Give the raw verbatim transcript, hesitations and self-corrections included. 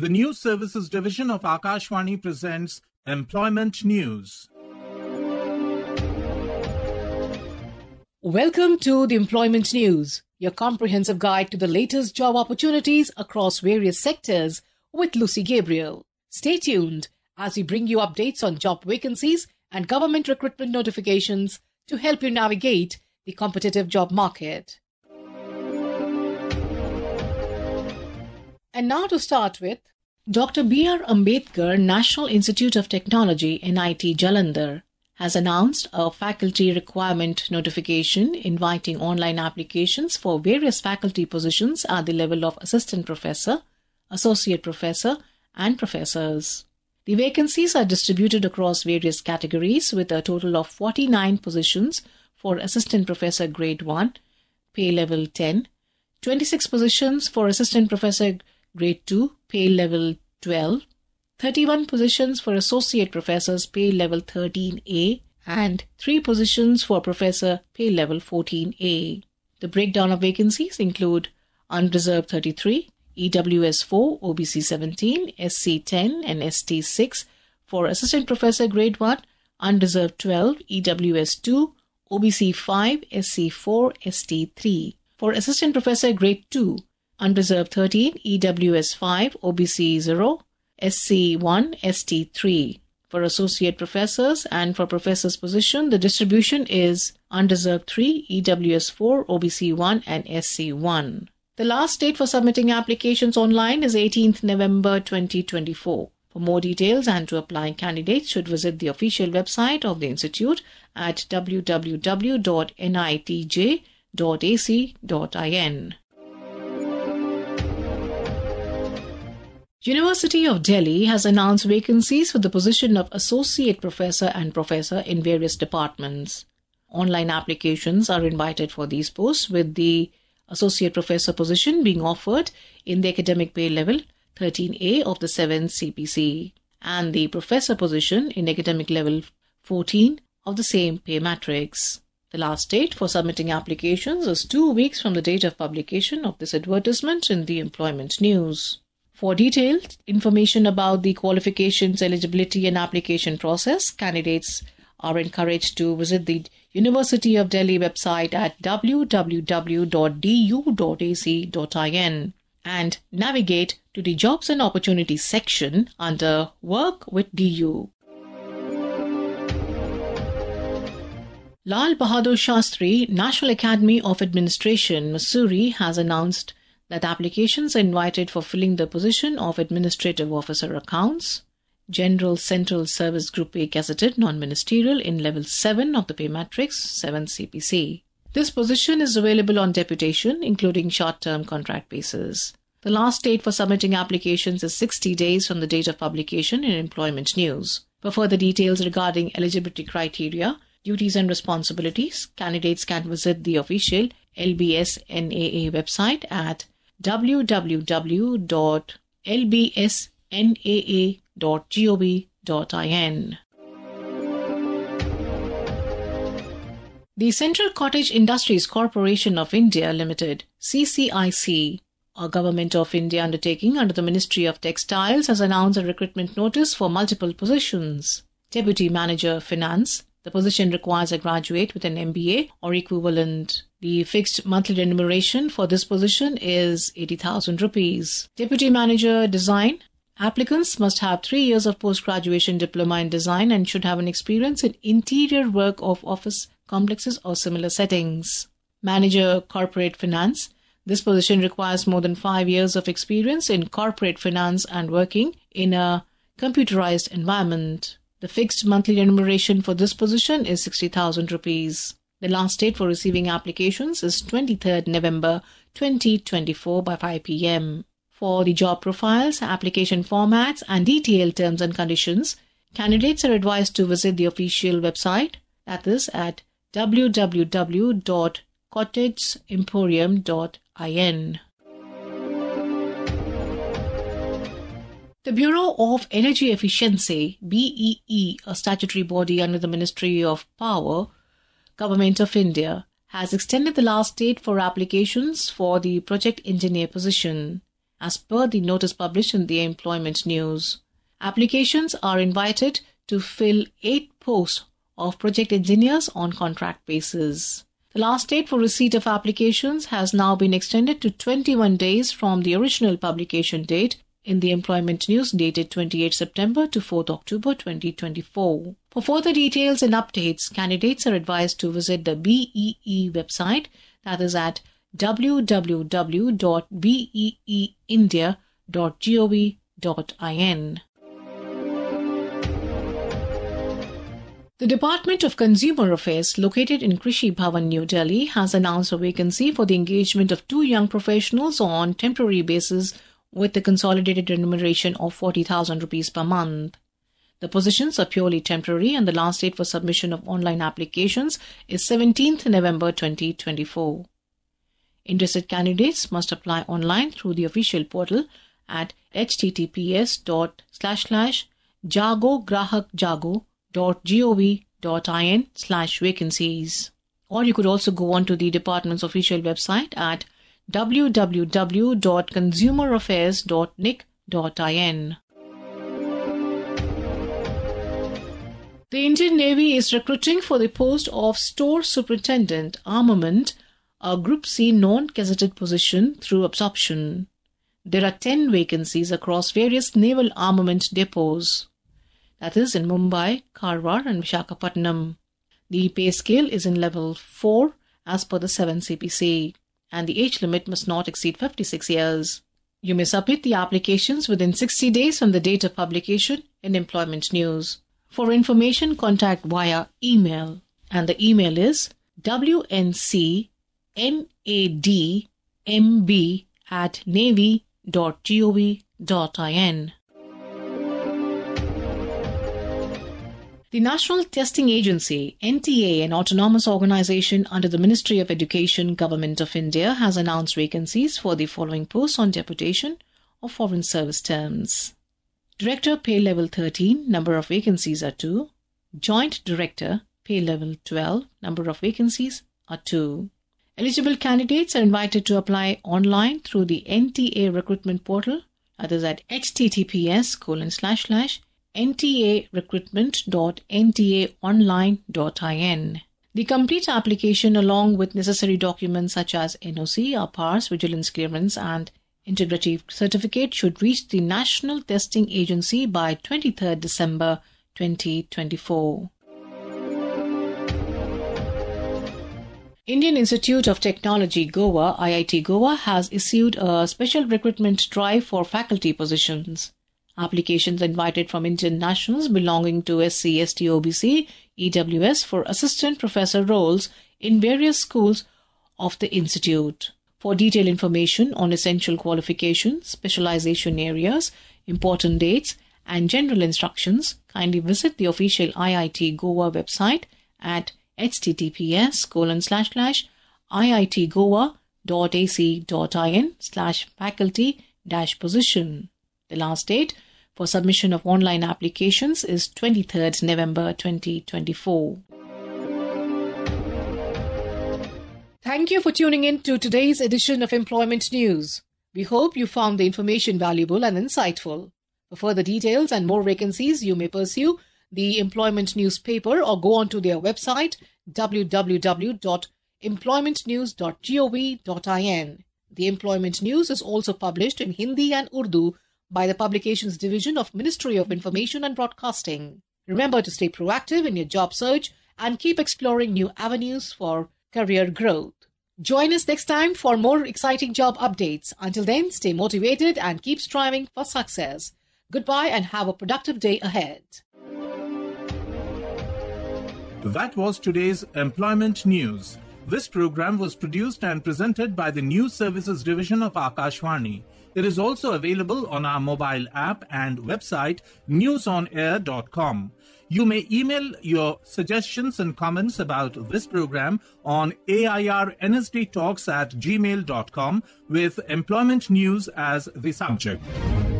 The News Services Division of Akashvani presents Employment News. Welcome to the Employment News, your comprehensive guide to the latest job opportunities across various sectors with Lucy Gabriel. Stay tuned as we bring you updates on job vacancies and government recruitment notifications to help you navigate the competitive job market. And now to start with, Doctor B R Ambedkar National Institute of Technology, N I T Jalandhar, has announced a faculty requirement notification inviting online applications for various faculty positions at the level of assistant professor, associate professor, and professors. The vacancies are distributed across various categories with a total of forty-nine positions for assistant professor grade one, pay level ten, twenty-six positions for assistant professor grade two, pay level twelve, thirty-one positions for associate professors, pay level thirteen A, and three positions for professor, pay level fourteen A. The breakdown of vacancies include unreserved thirty-three, E W S four, O B C seventeen, S C ten, and S T six for assistant professor grade one, unreserved twelve, E W S two, O B C five, S C four, S T three. For assistant professor grade two, unreserved thirteen, E W S five, O B C zero, S C one, S T three. For associate professors and for professor's position, the distribution is unreserved three, E W S four, O B C one, and S C one. The last date for submitting applications online is eighteenth November twenty twenty-four. For more details and to apply, candidates should visit the official website of the institute at w w w dot n i t j dot a c dot in. University of Delhi has announced vacancies for the position of Associate Professor and Professor in various departments. Online applications are invited for these posts, with the Associate Professor position being offered in the academic pay level thirteen A of the seventh C P C and the Professor position in academic level fourteen of the same pay matrix. The last date for submitting applications is two weeks from the date of publication of this advertisement in the Employment News. For detailed information about the qualifications, eligibility and application process, candidates are encouraged to visit the University of Delhi website at w w w dot d u dot a c dot in and navigate to the Jobs and Opportunities section under Work with D U. Lal Bahadur Shastri National Academy of Administration, Mussoorie has announced that applications are invited for filling the position of Administrative Officer Accounts, General Central Service Group A Gazetted Non-Ministerial in Level seven of the pay matrix, seventh C P C. This position is available on deputation, including short-term contract basis. The last date for submitting applications is sixty days from the date of publication in Employment News. For further details regarding eligibility criteria, duties and responsibilities, candidates can visit the official L B S N A A website at w w w dot l b s n a a dot gov dot in. The Central Cottage Industries Corporation of India Limited, C C I C, a Government of India undertaking under the Ministry of Textiles, has announced a recruitment notice for multiple positions. Deputy Manager Finance. The position requires a graduate with an M B A or equivalent. The fixed monthly remuneration for this position is eighty thousand rupees. Deputy Manager Design. Applicants must have three years of post-graduation diploma in design and should have an experience in interior work of office complexes or similar settings. Manager Corporate Finance. This position requires more than five years of experience in corporate finance and working in a computerized environment. The fixed monthly remuneration for this position is sixty thousand rupees. The last date for receiving applications is twenty-third November twenty twenty-four by five p m For the job profiles, application formats, and detailed terms and conditions, candidates are advised to visit the official website, that is at w w w dot cottage emporium dot in. The Bureau of Energy Efficiency, B E E, a statutory body under the Ministry of Power, Government of India, has extended the last date for applications for the project engineer position. as per the notice published in the Employment News. Applications are invited to fill eight posts of project engineers on contract basis. The last date for receipt of applications has now been extended to twenty-one days from the original publication date in the Employment News dated twenty-eighth September to fourth October twenty twenty-four. For further details and updates, candidates are advised to visit the B E E website, that is at w w w dot b e e india dot gov dot in. The Department of Consumer Affairs, located in Krishi Bhavan, New Delhi, has announced a vacancy for the engagement of two young professionals on temporary basis with the consolidated remuneration of forty thousand rupees per month. The positions are purely temporary and the last date for submission of online applications is seventeenth November twenty twenty-four. Interested candidates must apply online through the official portal at h t t p s dot slash slash jago grahak jago dot gov dot in slash vacancies. Or you could also go on to the department's official website at w w w dot consumer affairs dot n i c dot in. The Indian Navy is recruiting for the post of Store Superintendent Armament, a Group C non-gazetted position through absorption. There are ten vacancies across various naval armament depots, that is in Mumbai, Karwar and Visakhapatnam. The pay scale is in level four as per the seven C P C, and the age limit must not exceed fifty-six years. You may submit the applications within sixty days from the date of publication in Employment News. For information, contact via email, and the email is w n c n a d m b at navy dot gov dot in. The National Testing Agency, N T A, an autonomous organization under the Ministry of Education, Government of India, has announced vacancies for the following posts on deputation of foreign service terms. Director, pay level thirteen, number of vacancies are two. Joint Director, pay level twelve, number of vacancies are two. Eligible candidates are invited to apply online through the N T A recruitment portal, that is at h t t p s colon slash slash n t a recruitment dot n t a online dot in. The complete application along with necessary documents such as N O C, R P A R S, Vigilance Clearance and Integrity Certificate should reach the National Testing Agency by twenty-third December twenty twenty-four. Indian Institute of Technology Goa, I I T Goa, has issued a special recruitment drive for faculty positions. Applications invited from Indian nationals belonging to S C, S T, O B C, E W S for assistant professor roles in various schools of the institute. For detailed information on essential qualifications, specialization areas, important dates, and general instructions, kindly visit the official I I T Goa website at h t t p s colon slash slash i i t goa dot a c dot in slash faculty dash position. The last date for submission of online applications is twenty-third November twenty twenty-four. Thank you for tuning in to today's edition of Employment News. We hope you found the information valuable and insightful. For further details and more vacancies, you may pursue the Employment Newspaper or go on to their website w w w dot employment news dot gov dot in. The Employment News is also published in Hindi and Urdu by the Publications Division of Ministry of Information and Broadcasting. Remember to stay proactive in your job search and keep exploring new avenues for career growth. Join us next time for more exciting job updates. Until then, stay motivated and keep striving for success. Goodbye and have a productive day ahead. That was today's Employment News. This program was produced and presented by the News Services Division of Akashvani. It is also available on our mobile app and website news on air dot com. You may email your suggestions and comments about this program on airnsdtalks at gmail dot com with Employment News as the subject.